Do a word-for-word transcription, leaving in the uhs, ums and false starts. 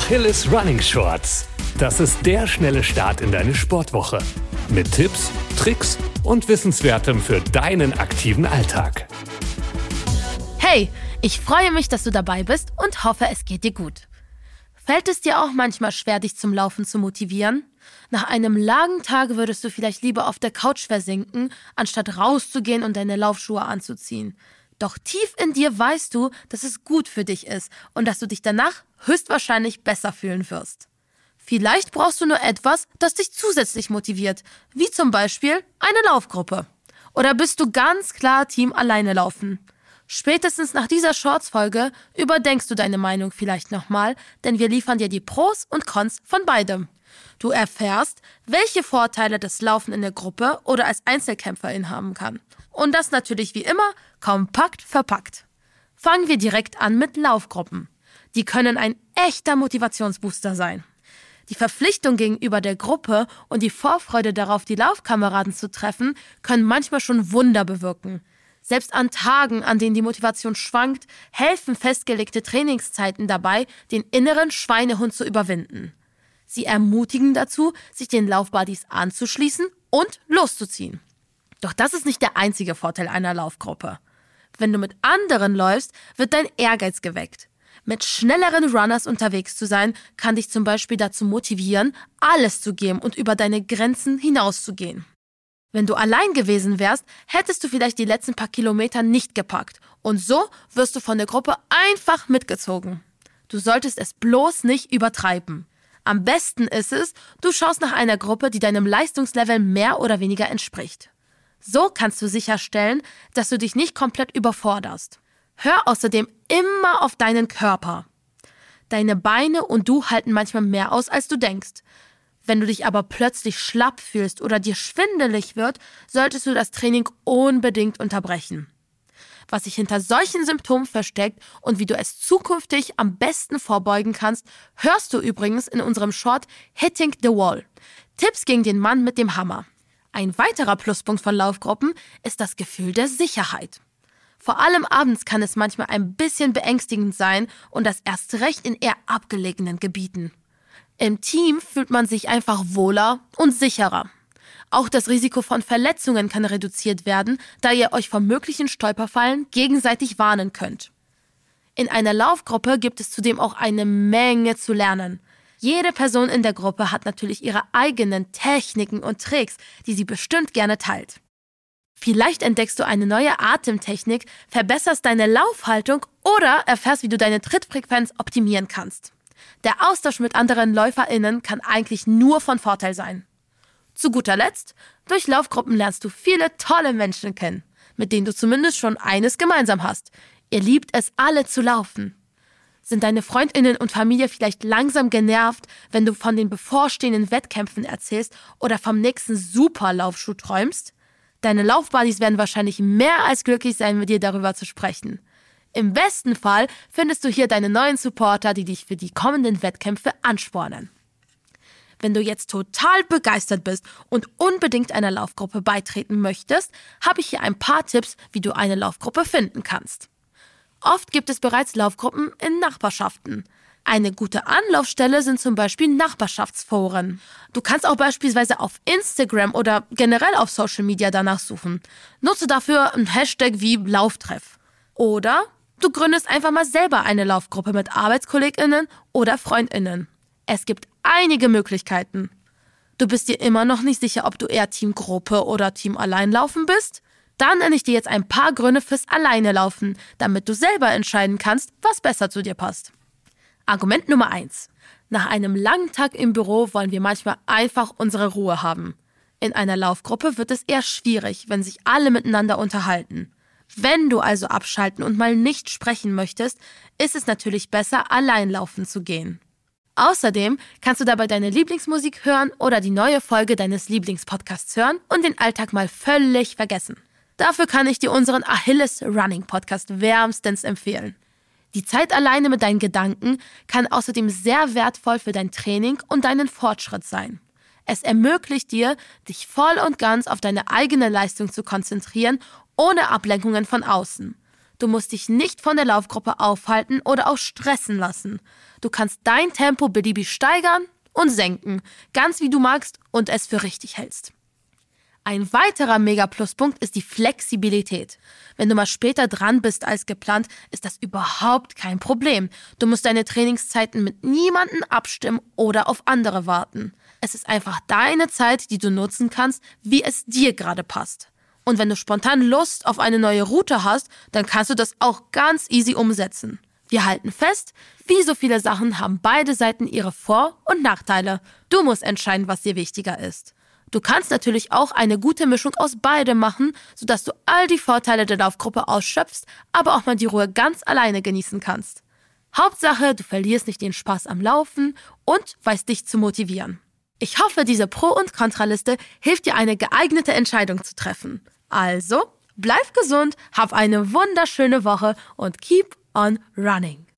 Achilles Running Shorts. Das ist der schnelle Start in deine Sportwoche. Mit Tipps, Tricks und Wissenswertem für deinen aktiven Alltag. Hey, ich freue mich, dass du dabei bist und hoffe, es geht dir gut. Fällt es dir auch manchmal schwer, dich zum Laufen zu motivieren? Nach einem langen Tag würdest du vielleicht lieber auf der Couch versinken, anstatt rauszugehen und deine Laufschuhe anzuziehen. Doch tief in dir weißt du, dass es gut für dich ist und dass du dich danach höchstwahrscheinlich besser fühlen wirst. Vielleicht brauchst du nur etwas, das dich zusätzlich motiviert, wie zum Beispiel eine Laufgruppe. Oder bist du ganz klar Team alleine laufen? Spätestens nach dieser Shorts-Folge überdenkst du deine Meinung vielleicht nochmal, denn wir liefern dir die Pros und Cons von beidem. Du erfährst, welche Vorteile das Laufen in der Gruppe oder als Einzelkämpferin haben kann. Und das natürlich wie immer kompakt verpackt. Fangen wir direkt an mit Laufgruppen. Die können ein echter Motivationsbooster sein. Die Verpflichtung gegenüber der Gruppe und die Vorfreude darauf, die Laufkameraden zu treffen, können manchmal schon Wunder bewirken. Selbst an Tagen, an denen die Motivation schwankt, helfen festgelegte Trainingszeiten dabei, den inneren Schweinehund zu überwinden. Sie ermutigen dazu, sich den Laufbuddies anzuschließen und loszuziehen. Doch das ist nicht der einzige Vorteil einer Laufgruppe. Wenn du mit anderen läufst, wird dein Ehrgeiz geweckt. Mit schnelleren Runners unterwegs zu sein, kann dich zum Beispiel dazu motivieren, alles zu geben und über deine Grenzen hinauszugehen. Wenn du allein gewesen wärst, hättest du vielleicht die letzten paar Kilometer nicht gepackt. Und so wirst du von der Gruppe einfach mitgezogen. Du solltest es bloß nicht übertreiben. Am besten ist es, du schaust nach einer Gruppe, die deinem Leistungslevel mehr oder weniger entspricht. So kannst du sicherstellen, dass du dich nicht komplett überforderst. Hör außerdem immer auf deinen Körper. Deine Beine und du halten manchmal mehr aus, als du denkst. Wenn du dich aber plötzlich schlapp fühlst oder dir schwindelig wird, solltest du das Training unbedingt unterbrechen. Was sich hinter solchen Symptomen versteckt und wie du es zukünftig am besten vorbeugen kannst, hörst du übrigens in unserem Short Hitting the Wall. Tipps gegen den Mann mit dem Hammer. Ein weiterer Pluspunkt von Laufgruppen ist das Gefühl der Sicherheit. Vor allem abends kann es manchmal ein bisschen beängstigend sein und das erst recht in eher abgelegenen Gebieten. Im Team fühlt man sich einfach wohler und sicherer. Auch das Risiko von Verletzungen kann reduziert werden, da ihr euch vor möglichen Stolperfallen gegenseitig warnen könnt. In einer Laufgruppe gibt es zudem auch eine Menge zu lernen. Jede Person in der Gruppe hat natürlich ihre eigenen Techniken und Tricks, die sie bestimmt gerne teilt. Vielleicht entdeckst du eine neue Atemtechnik, verbesserst deine Laufhaltung oder erfährst, wie du deine Trittfrequenz optimieren kannst. Der Austausch mit anderen LäuferInnen kann eigentlich nur von Vorteil sein. Zu guter Letzt, durch Laufgruppen lernst du viele tolle Menschen kennen, mit denen du zumindest schon eines gemeinsam hast. Ihr liebt es alle zu laufen. Sind deine FreundInnen und Familie vielleicht langsam genervt, wenn du von den bevorstehenden Wettkämpfen erzählst oder vom nächsten Superlaufschuh träumst? Deine Laufbuddies werden wahrscheinlich mehr als glücklich sein, mit dir darüber zu sprechen. Im besten Fall findest du hier deine neuen Supporter, die dich für die kommenden Wettkämpfe anspornen. Wenn du jetzt total begeistert bist und unbedingt einer Laufgruppe beitreten möchtest, habe ich hier ein paar Tipps, wie du eine Laufgruppe finden kannst. Oft gibt es bereits Laufgruppen in Nachbarschaften. Eine gute Anlaufstelle sind zum Beispiel Nachbarschaftsforen. Du kannst auch beispielsweise auf Instagram oder generell auf Social Media danach suchen. Nutze dafür einen Hashtag wie Lauftreff. Oder du gründest einfach mal selber eine Laufgruppe mit ArbeitskollegInnen oder FreundInnen. Es gibt einige Möglichkeiten. Du bist dir immer noch nicht sicher, ob du eher Teamgruppe oder Team Alleinlaufen bist? Dann nenne ich dir jetzt ein paar Gründe fürs Alleinelaufen, damit du selber entscheiden kannst, was besser zu dir passt. Argument Nummer eins. Nach einem langen Tag im Büro wollen wir manchmal einfach unsere Ruhe haben. In einer Laufgruppe wird es eher schwierig, wenn sich alle miteinander unterhalten. Wenn du also abschalten und mal nicht sprechen möchtest, ist es natürlich besser, allein laufen zu gehen. Außerdem kannst du dabei deine Lieblingsmusik hören oder die neue Folge deines Lieblingspodcasts hören und den Alltag mal völlig vergessen. Dafür kann ich dir unseren Achilles Running Podcast wärmstens empfehlen. Die Zeit alleine mit deinen Gedanken kann außerdem sehr wertvoll für dein Training und deinen Fortschritt sein. Es ermöglicht dir, dich voll und ganz auf deine eigene Leistung zu konzentrieren, ohne Ablenkungen von außen. Du musst dich nicht von der Laufgruppe aufhalten oder auch stressen lassen. Du kannst dein Tempo beliebig steigern und senken, ganz wie du magst und es für richtig hältst. Ein weiterer Mega-Pluspunkt ist die Flexibilität. Wenn du mal später dran bist als geplant, ist das überhaupt kein Problem. Du musst deine Trainingszeiten mit niemandem abstimmen oder auf andere warten. Es ist einfach deine Zeit, die du nutzen kannst, wie es dir gerade passt. Und wenn du spontan Lust auf eine neue Route hast, dann kannst du das auch ganz easy umsetzen. Wir halten fest, wie so viele Sachen haben beide Seiten ihre Vor- und Nachteile. Du musst entscheiden, was dir wichtiger ist. Du kannst natürlich auch eine gute Mischung aus beidem machen, sodass du all die Vorteile der Laufgruppe ausschöpfst, aber auch mal die Ruhe ganz alleine genießen kannst. Hauptsache, du verlierst nicht den Spaß am Laufen und weißt dich zu motivieren. Ich hoffe, diese Pro- und Kontraliste hilft dir, eine geeignete Entscheidung zu treffen. Also, bleib gesund, hab eine wunderschöne Woche und keep on running.